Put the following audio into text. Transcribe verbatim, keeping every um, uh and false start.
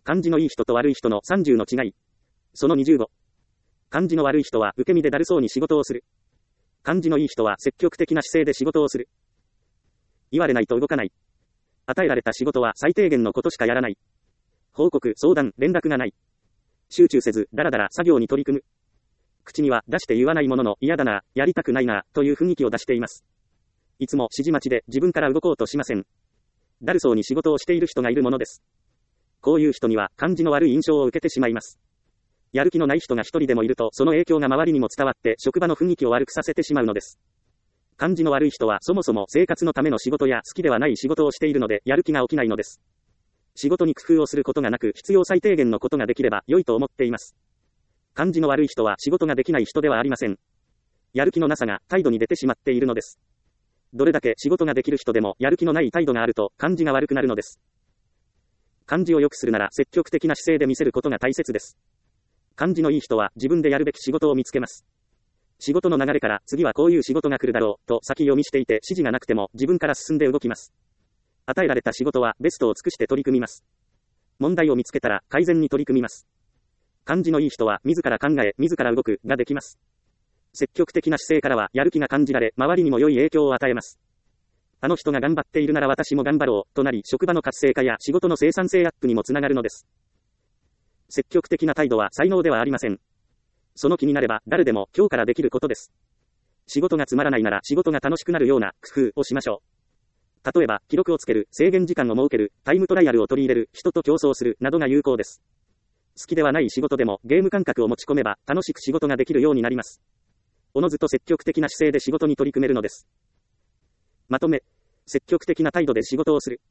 感じのいい人と悪い人のさんじゅうの違い。そのにじゅうご。感じの悪い人は受け身でだるそうに仕事をする。感じのいい人は積極的な姿勢で仕事をする。言われないと動かない。与えられた仕事は最低限のことしかやらない。報告、相談、連絡がない。集中せず、だらだら作業に取り組む。口には出して言わないものの、嫌だな、やりたくないな、という雰囲気を出しています。いつも指示待ちで自分から動こうとしません。だるそうに仕事をしている人がいるものです。こういう人には感じの悪い印象を受けてしまいます。やる気のない人が一人でもいると、その影響が周りにも伝わって職場の雰囲気を悪くさせてしまうのです。感じの悪い人はそもそも生活のための仕事や好きではない仕事をしているので、やる気が起きないのです。仕事に工夫をすることがなく、必要最低限のことができれば良いと思っています。感じの悪い人は仕事ができない人ではありません。やる気のなさが態度に出てしまっているのです。どれだけ仕事ができる人でもやる気のない態度があると感じが悪くなるのです。感じを良くするなら積極的な姿勢で見せることが大切です。感じのいい人は自分でやるべき仕事を見つけます。仕事の流れから次はこういう仕事が来るだろうと先読みしていて指示がなくても自分から進んで動きます。与えられた仕事はベストを尽くして取り組みます。問題を見つけたら改善に取り組みます。感じのいい人は自ら考え自ら動くができます。積極的な姿勢からはやる気が感じられ周りにも良い影響を与えます。あの人が頑張っているなら私も頑張ろうとなり職場の活性化や仕事の生産性アップにもつながるのです。積極的な態度は才能ではありません。その気になれば誰でも今日からできることです。仕事がつまらないなら仕事が楽しくなるような工夫をしましょう。例えば記録をつける、制限時間を設ける、タイムトライアルを取り入れる、人と競争するなどが有効です。好きではない仕事でもゲーム感覚を持ち込めば楽しく仕事ができるようになります。おのずと積極的な姿勢で仕事に取り組めるのです。まとめ、積極的な態度で仕事をする。